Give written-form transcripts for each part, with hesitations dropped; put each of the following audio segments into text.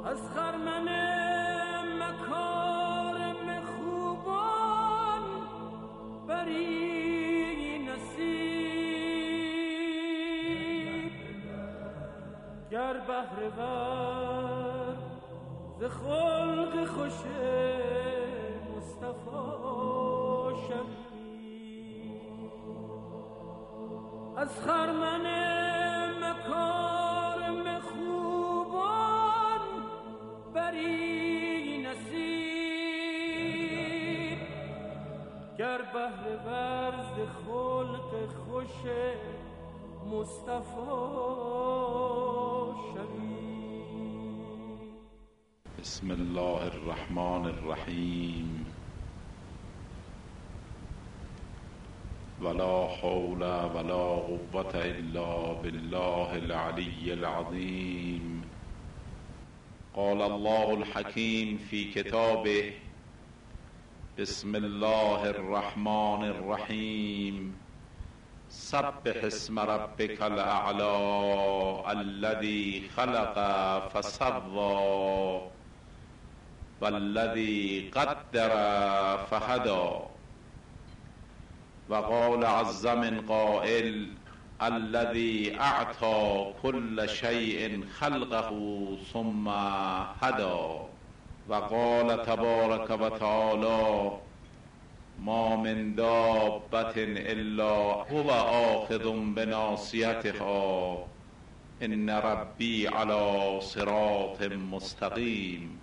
از خرمن مکارم خوبان بری نصیب، گر بهره ور ز خلق خوش مصطفی شوی. از خرمن مکارم خوبان بری نصیب، گر بهره ور ز خلق خوش مصطفی شوی. بسم الله الرحمن الرحیم. ولا حول ولا قوة الا بالله العلی العظیم. قال الله الحکیم فی کتابه بسم الله الرحمن الرحیم. سبح اسم ربک الاعلی الذی خلق فسوی والذی قدر فهدی. وقال عز من قائل الذي اعطى كل شيء خلقه ثم هدى. وقال تبارك وتعالى ما من دابة الا هو آخذ بناصيتها ان ربي على صراط مستقیم.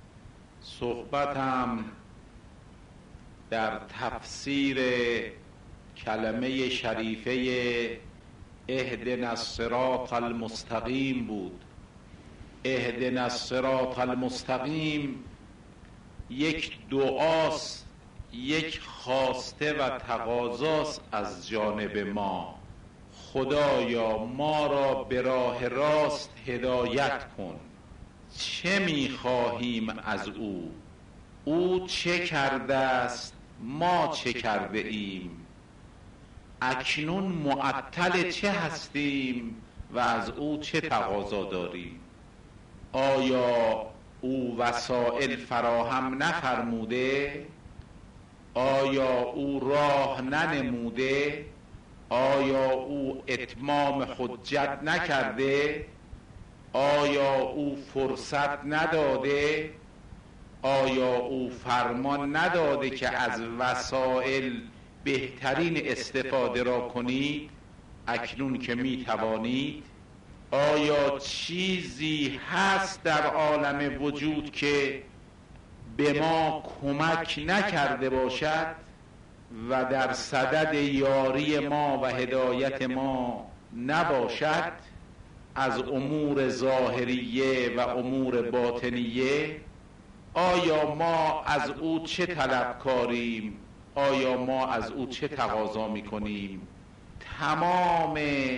صحبتم در تفسیر کلمه شریفه اهدنا الصراط المستقیم بود. اهدنا الصراط المستقیم یک دعاست، یک خواسته و تقاضاست از جانب ما. خدایا ما را به راه راست هدایت کن. چه می‌خواهیم از او چه کرده است، ما چه کرده ایم. اکنون معطل چه هستیم و از او چه تقاضا داریم. آیا او وسائل فراهم نفرموده؟ آیا او راه ننموده؟ آیا او اتمام حجت نکرده؟ آیا او فرصت نداده؟ آیا او فرمان نداده که از وسائل بهترین استفاده را کنید اکنون که می توانید؟ آیا چیزی هست در عالم وجود که به ما کمک نکرده باشد و در صدد یاری ما و هدایت ما نباشد؟ از امور ظاهریه و امور باطنیه آیا ما از او چه طلبکاریم؟ آیا ما از او چه تقاضا میکنیم؟ تمام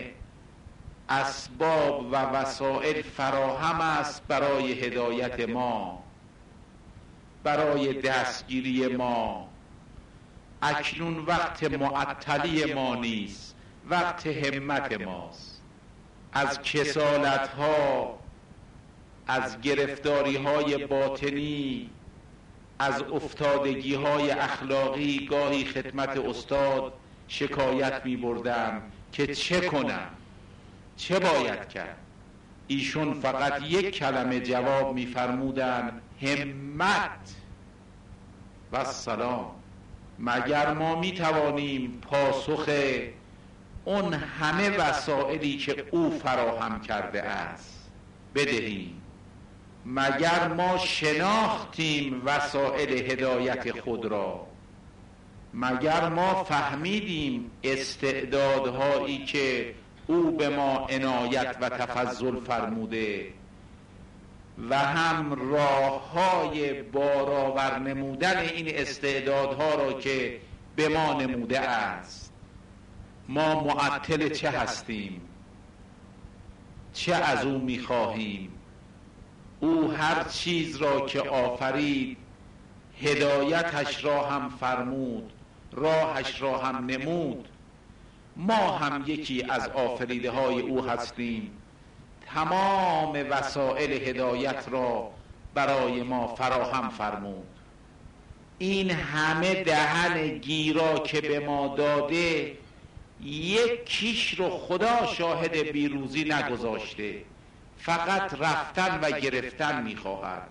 اسباب و وسائل فراهم است برای هدایت ما، برای دستگیری ما. اکنون وقت معطلی ما نیست، وقت همت ماست. از کسالت ها، از گرفتاری های باطنی، از افتادگی های اخلاقی گاهی خدمت استاد شکایت می بردم که چه کنم، چه باید کرد. ایشون فقط یک کلمه جواب می فرمودن: همت و سلام. مگر ما می توانیم پاسخ اون همه وسائلی که او فراهم کرده است بدهیم؟ مگر ما شناختیم وسائل هدایت خود را؟ مگر ما فهمیدیم استعدادهایی که او به ما عنایت و تفضل فرموده و هم راه‌های بارآور نمودن این استعدادها را که به ما نموده است؟ ما معطل چه هستیم؟ چه از او می‌خواهیم؟ او هر چیز را که آفرید هدایتش را هم فرمود، راهش را هم نمود. ما هم یکی از آفریده های او هستیم. تمام وسایل هدایت را برای ما فراهم فرمود. این همه دهن گیرا که به ما داده، یک کیش رو خدا شاهد بیروزی نگذاشته، فقط رفتن و گرفتن میخواهد.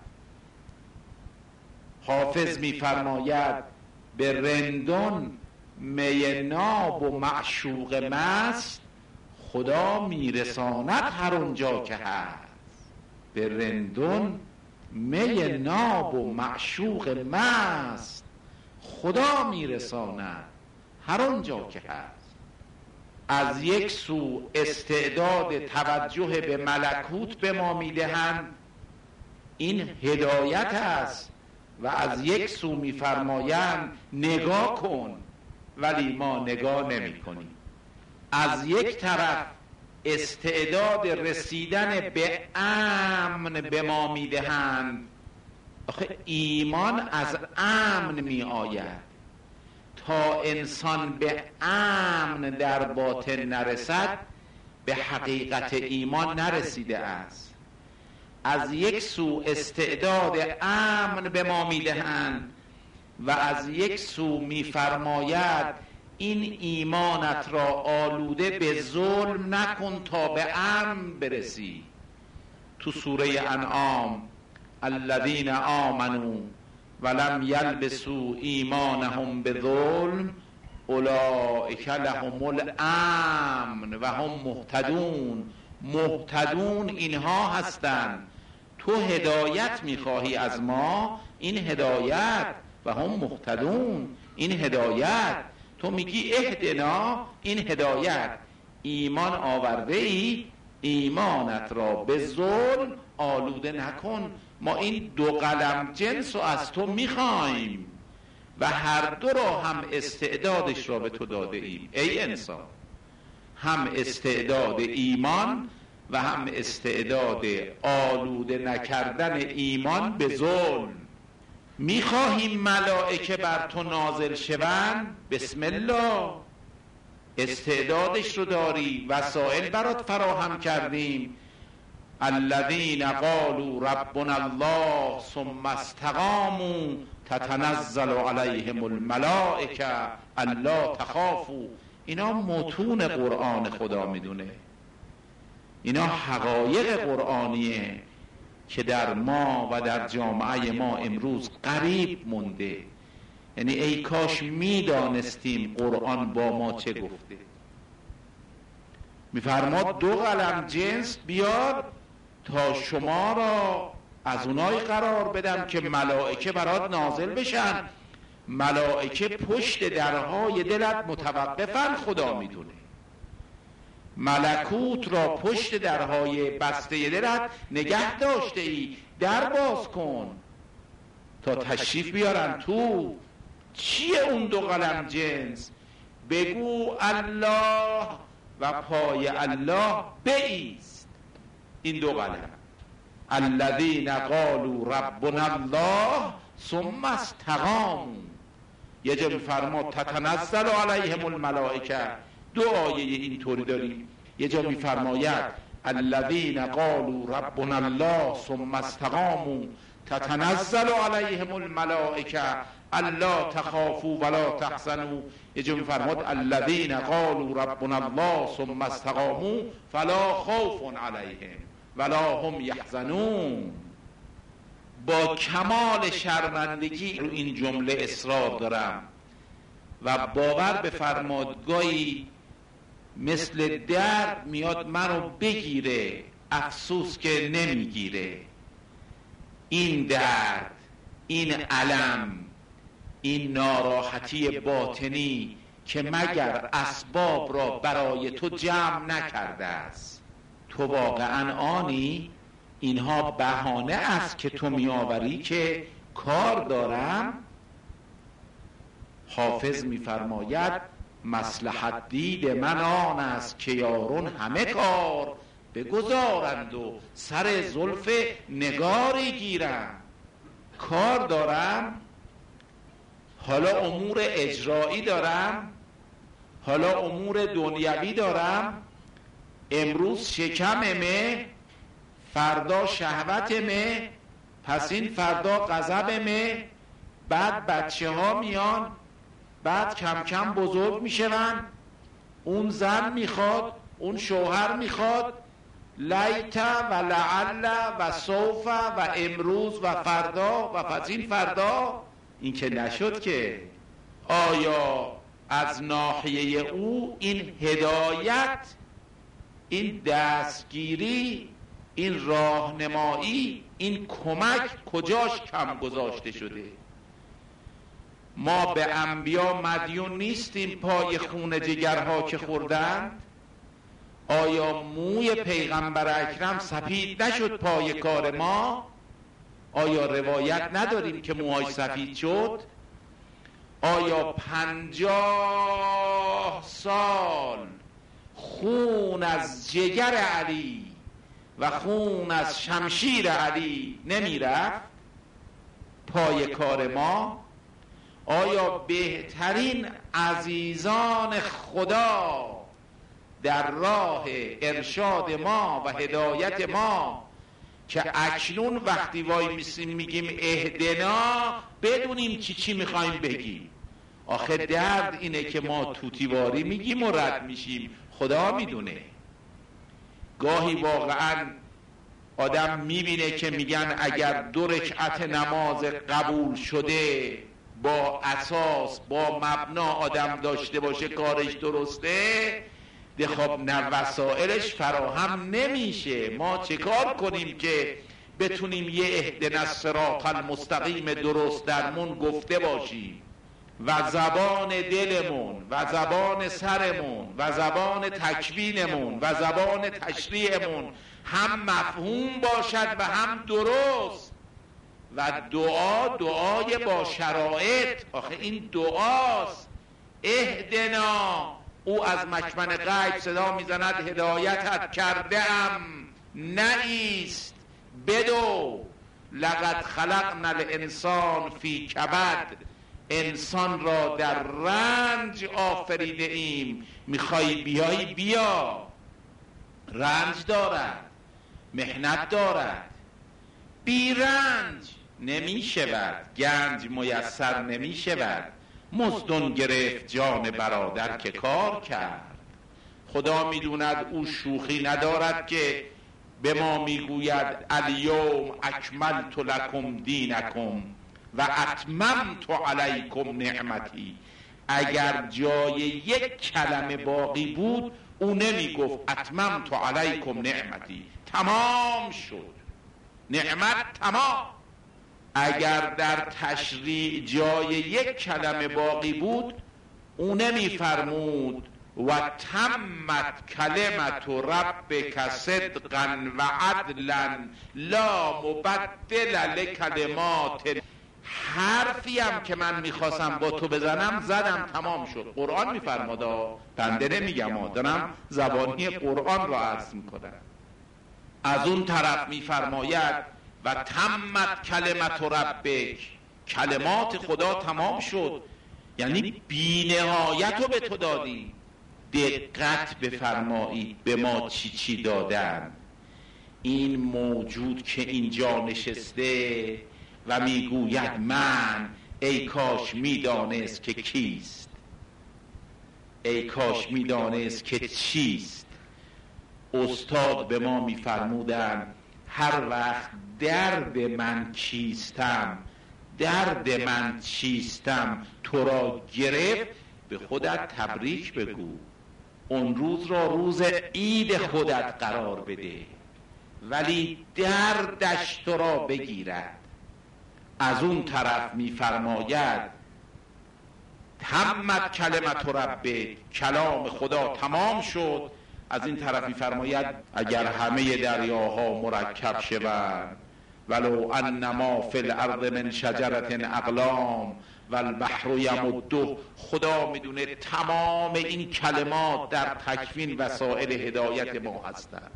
حافظ میفرماید به رندان می ناب و معشوق مست، خدا میرساند هر اونجا که هست. به رندان می ناب و معشوق مست، خدا میرساند هر اونجا که هست. از یک سو استعداد توجه به ملکوت به ما میدهند، این هدایت است، و از یک سو میفرمایند نگاه کن، ولی ما نگاه نمی کنیم. از یک طرف استعداد رسیدن به امن به ما میدهند. آخه ایمان از امن می آید. تا انسان به امن در باطن نرسد، به حقیقت ایمان نرسیده است. از یک سو استعداد امن به ما میدهند و از یک سو میفرماید این ایمانت را آلوده به ظلم نکن تا به امن برسی. تو سوره انعام الذین آمنوا ولم یلبسوا ایمانهم بظلم اولئک لهم الامن و هم مهتدون. مهتدون اینها هستند. تو هدایت میخواهی از ما، این هدایت، و هم مهتدون این هدایت. تو میگی اهدنا، این هدایت. ایمان آورده ای، ایمانت را به ظلم آلوده نکن. ما این دو قلم جنس رو از تو میخوایم و هر دو را هم استعدادش را به تو داده ایم ای انسان. هم استعداد ایمان و هم استعداد آلوده نکردن ایمان به ظلم. میخواهیم ملائکه بر تو نازل شوند، بسم الله، استعدادش رو داری، وسایل برات فراهم کردیم. الذین قالوا ربنا الله ثم استقاموا تتنزل علیهم الملائکه الا تخافوا. اینا متون قرآن خدا میدونه، اینا حقایق قرآنیه که در ما و در جامعه ما امروز قریب مونده. یعنی ای کاش میدانستیم قرآن با ما چه گفته. میفرماد دو قلم جنس بیار تا شما را از اونای قرار بدم که ملائکه برات نازل بشن. ملائکه پشت درهای دلت متوقفن، خدا میدونه. ملکوت را پشت درهای بسته دلت نگه داشته ای، در باز کن تا تشریف بیارن تو. چیه اون دو قلم جنس؟ بگو الله و پای الله بایست. این دو قلم الذین قالوا ربنا الله ثم استقاموا. یه جا میفرماد تتنزل علیهم الملائکه. دو آیه اینطوری داریم. یه جا میفرماید الذین قالوا ربنا الله ثم استقاموا تتنزل علیهم الملائکه الا تخافوا ولا تحزنوا. یه جا میفرماد الذین قالوا ربنا الله ثم استقاموا فلا خوف علیهم ولا هم یحزنون. با کمال شرمندگی رو این جمله اصرار دارم و باور بفرماد گاهی مثل درد میاد منو بگیره، افسوس که نمیگیره. این درد، این الم، این ناراحتی باطنی که مگر اسباب را برای تو جمع نکرده است. تو واقعا آنی؟ اینها بهانه است که تو میآوری که کار دارم. حافظ میفرماید مصلحت دید من آن است که یارون همه کار بگذارند و سر زلف نگاری گیرند. کار دارم، حالا امور اجرایی دارم، حالا امور دنیوی دارم. امروز شکممه، فردا شهوت مه، پس این فردا غضب مه، بعد بچه ها میان، بعد کم کم بزرگ میشن، اون زن میخواد، اون شوهر میخواد، لیت و لعل و سوف و امروز و فردا و پس این فردا. این که نشد که. آیا از ناحیه او این هدایت، این دستگیری، این راهنمایی، این کمک کجاش کم گذاشته شده؟ ما به انبیا مدیون نیستیم پای خون جگرها که خوردند؟ آیا موی پیغمبر اکرم سفید نشد پای کار ما؟ آیا روایت نداریم که موهای سفید شد؟ آیا 50 سال خون از جگر علی و خون از شمشیر علی نمیرفت پای کار ما؟ آیا بهترین عزیزان خدا در راه ارشاد ما و هدایت ما که اکنون وقتی وای میسیم میگیم اهدنا بدونیم چی میخوایم بگیم؟ آخه درد اینه که ما توتیواری میگیم و رد میشیم، خدا میدونه. گاهی واقعا آدم میبینه که میگن اگر 2 رکعت نماز قبول شده با اساس با مبنا آدم داشته باشه کارش درسته، خب نه وسائلش فراهم نمیشه. ما چه کار کنیم که بتونیم یه اهدنا الصراط المستقیم درست درمون گفته باشیم و زبان دلمون و زبان سرمون و زبان تکوینمون و زبان تشریعمون هم مفهوم باشد و هم درست، و دعای با شرایط. آخه این دعاست. اهدنا، او از مکمن غیب صدا میزند هدایتت کرده ام، نایست بدو. لقد خلقنا الانسان فی کبد، انسان را در رنج آفریده ایم. میخوای بیایی بیا، رنج دارد، محنت دارد، بی رنج نمی شود، گنج میسر نمی شود. مزدون گرفت جان برادر که کار کرد. خدا میدوند او شوخی ندارد که به ما میگوید الیوم اکملت لکم دینکم و اتممت علیکم نعمتی. اگر جای یک کلمه باقی بود او نمیگفت اتممت علیکم نعمتی، تمام شد، نعمت تمام. اگر در تشریع جای یک کلمه باقی بود او نمیفرمود و تمت کلمت ربک صدقا و عدلا لا مبدل لکلمات. حرفی هم که من میخواستم با تو بزنم زدم، تمام شد. قرآن میفرمادا، بنده نمیگم، دارم زبانی قرآن را عرض میکنم. از اون طرف میفرماید و تمت کلمت ربک، کلمات خدا تمام شد، یعنی بی نهایت رو به تو دادی. دقت بفرمایید به ما چی دادن. این موجود که اینجا نشسته و میگوید من، ای کاش میدانست که کیست، ای کاش میدانست که چیست. استاد به ما میفرمودن هر وقت درد من چیستم، درد من چیستم تو را گرفت، به خودت تبریک بگو، اون روز را روز عید خودت قرار بده، ولی دردش تو را بگیرد. از اون طرف میفرماید تمت کلمت ربک، کلام خدا تمام شد. از این طرف میفرماید اگر همه دریاها مرکب شوند، ولو انما فی الارض من شجرة اقلام و البحر یمده. خدا میدونه تمام این کلمات در تکوین وسائل هدایت ما هستند.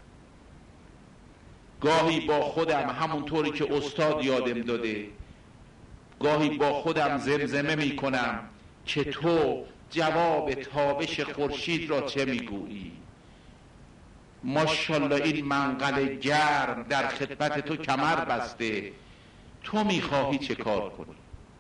گاهی با خودم همونطوری که استاد یادم داده، گاهی با خودم زمزمه میکنم که تو جواب تابش خورشید را چه میگویی؟ ماشاءالله این منقل گرم در خدمت تو کمر بسته، تو میخواهی چه کار کنی؟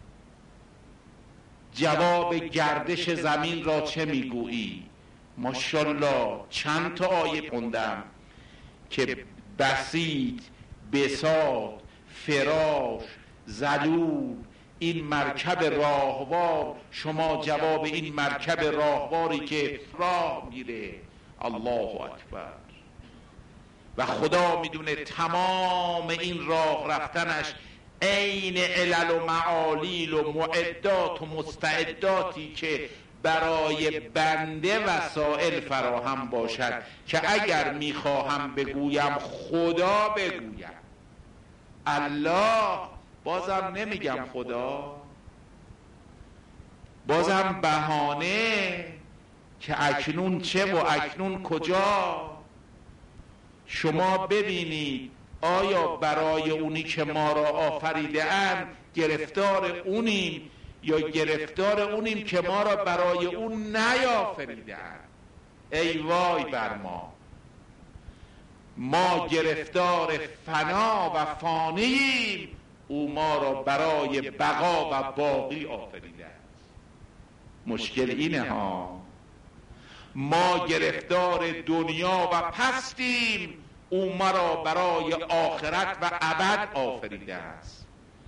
جواب گردش زمین را چه میگویی؟ ماشاءالله چند تا آیه خوندم که بسیط، بساط، فراش، ذلول، این مرکب راهوار، شما جواب این مرکب راهواری که راه میره. الله اکبر. و خدا میدونه تمام این راه رفتنش عین علل و معالیل و معدات و مستعداتی که برای بنده وسائل فراهم باشد که اگر میخواهم بگویم خدا بگویم، الله بازم نمیگم خدا، بازم بهانه که اکنون چه و اکنون کجا. شما ببینید آیا برای اونی که ما را آفریده اند گرفتار اونیم یا گرفتار اونیم که ما را برای اون نیافریده اند؟ ای وای بر ما، ما گرفتار فنا و فانیم، او ما را برای بقا و باقی آفریده است. مشکل اینه ها، ما گرفتار دنیا و پستیم، او ما را برای آخرت و ابد آفریده است.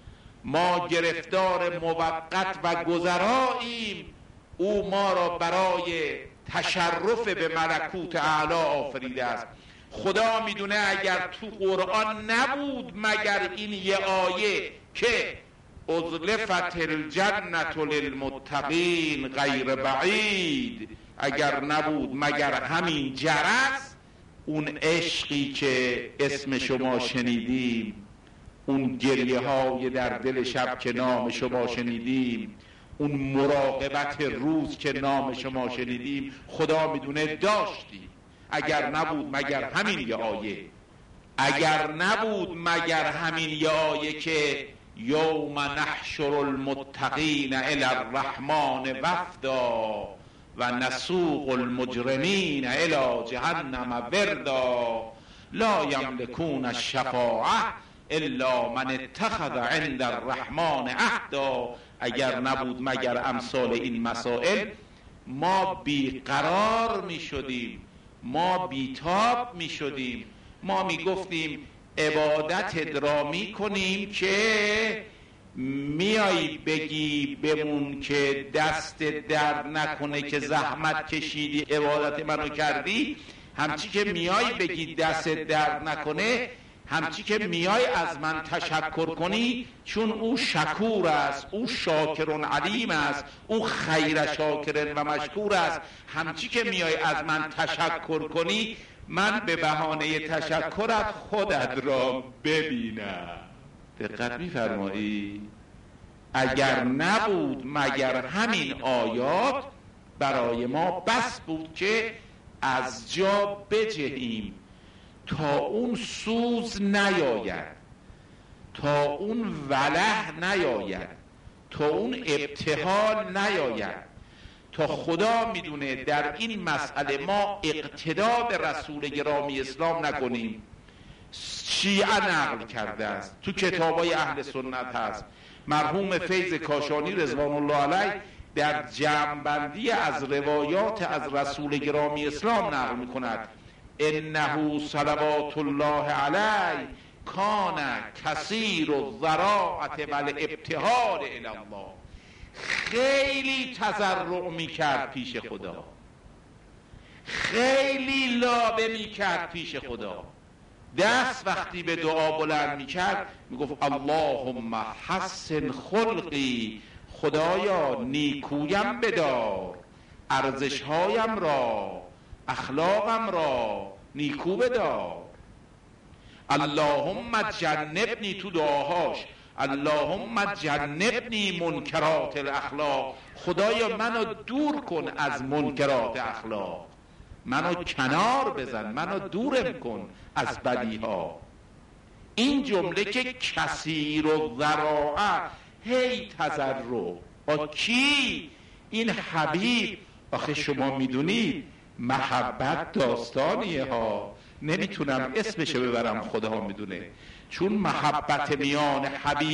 ما گرفتار موقت و گذراییم، او ما را برای تشرف به ملکوت اعلی آفریده است. خدا میدونه اگر تو قرآن نبود مگر این یه آیه که ازلفت الجنت للمتقین غیر بعید، اگر نبود مگر همین جرس، اون عشقی که اسم شما شنیدیم، اون گریه های در دل شب که نام شما شنیدیم، اون مراقبت روز که نام شما شنیدیم، خدا میدونه داشتیم. اگر نبود مگر همین یه آیه، اگر نبود مگر همین یه آیه که یوم نحشر المتقین الی الرحمن وفدا و نسوق المجرمین الی جهنم وردا لا یملکون الشفاعه الا من اتخذ عند الرحمن عهدا. اگر نبود مگر امثال این مسائل، ما بیقرار می شدیم، ما بیتاب می شدیم، ما می گفتیم عبادت را می کنیم که میایی بگی بمون که دست در نکنه که زحمت کشیدی عبادت منو کردی، همچی که میایی بگی دست در نکنه، همچی که میای از من تشکر کنی، چون او شکور است، او شاکرون علیم است، او خیر شاکرن و مشکور است، همچی که میای از من تشکر کنی، من به بهانه تشکرت خودت را ببینم. دقت می‌فرمایی؟ اگر نبود مگر همین آیات برای ما بس بود که از جا بجهیم تا اون سوز نیاید، تا اون وله نیاید، تا اون ابتهال نیاید، تا خدا میدونه در این مسئله ما اقتدا به رسول گرامی اسلام نکنیم. شیعه نقل کرده است، تو کتابای اهل سنت هست، مرحوم فیض کاشانی رضوان الله علیه در جمع‌بندی از روایات از رسول گرامی اسلام نقل میکند: انه صلوات الله علیه کان کثیر الضراعة والابتهال الی الله. خیلی تضرع میکرد پیش خدا، خیلی لابه میکرد پیش خدا. دست وقتی به دعا بلند میکرد میگفت اللهم حسن خلقی، خدایا نیکویم بدار، ارزشهایم را، اخلاقم را نیکو بدار. اللهم جنبنی، تو دعاهاش اللهم جنبنی منکرات الاخلاق، خدایا منو دور کن از منکرات اخلاق، منو کنار بزن، منو دورم کن از بدیها. این جمله که کثیر و ذراعه، هی تضرع. کی؟ این حبیب. آخه شما میدونید محبت داستانیه ها، نمیتونم اسمشو ببرم، خدا میدونه، چون محبت میان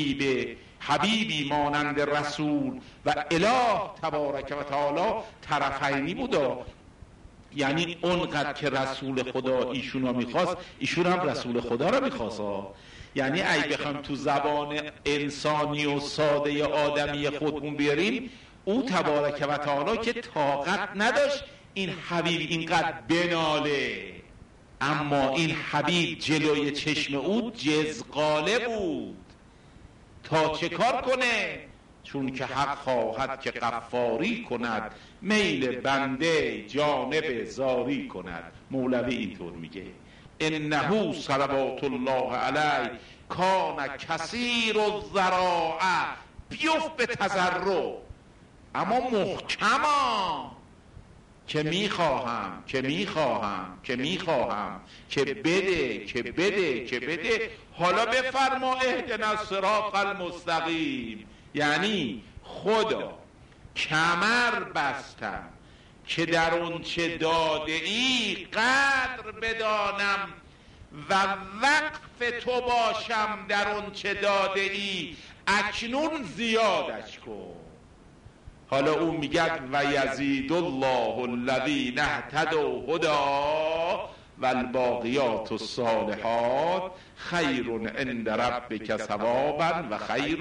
حبیبی مانند رسول و اله تبارک و تعالی طرفینی بودا. یعنی اونقدر که رسول خدا ایشونو میخواست، ایشون هم رسول خدا رو میخواست. یعنی ای بخوام تو زبان انسانی و ساده آدمی خودمون بیاریم، او تبارک و تعالی که طاقت نداشت این حبیب اینقدر بناله، اما این حبیب جلوی چشم او جزغاله بود. تا چه کار کنه؟ چون که حق خواهد که غفاری کند، میل بنده جانب زاری کند. مولوی اینطور میگه انه صلوات الله علیه کان کثیر الذراعه، بیفت به تضرع اما محکما، که میخواهم که میخواهم که میخواهم که بده که بده که بده، حالا بفرما اهدنا الصراط المستقیم. یعنی خدا کمر بستم که در اون چه داده ای قدر بدانم و وقف تو باشم در اون چه داده ای، اکنون زیادش کن. حالا او میگه و یزید الله الذین اهتدوا هدا و الباقیات الصالحات خیر عند ربک ثوابا و خیر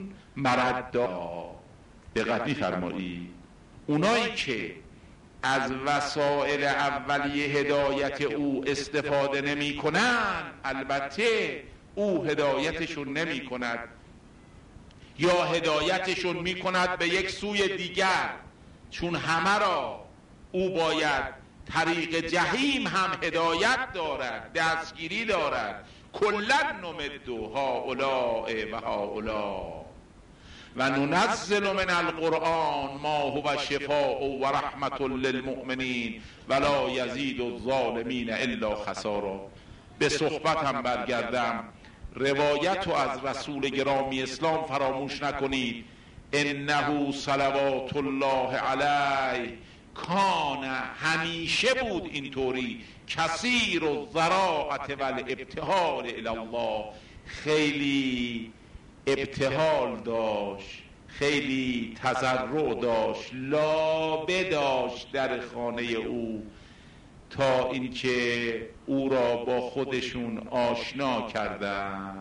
مردا. دقت می‌فرمایید اونایی که از وسائل اولیه هدایت او استفاده نمی کنن، البته او هدایتشون نمی کند یا هدایتشون می کند به یک سوی دیگر، چون همه را او باید طریق جهیم هم هدایت دارد، دستگیری دارد. کلن نمد هؤلاء و هؤلاء و ننزل من القرآن ما هو شفاء و رحمت للمؤمنین ولا یزید الظالمین الا خسارا. به صحبتم برگردم، روایت رو از رسول گرامی اسلام فراموش نکنید. انه صلوات الله علیه کان، همیشه بود اینطوری، کثیر الذراعة و الابتهال الی الله، خیلی ابتهال داشت، خیلی تضرع داشت، لابه داشت در خانه او، تا اینکه او را با خودشون آشنا کردند.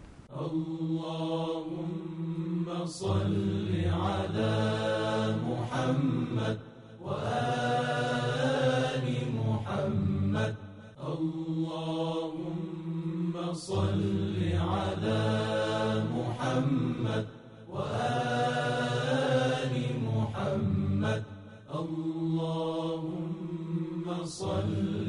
اللهم صل علی محمد و آل محمد. اللهم صل علی محمد و آل محمد. اللهم صل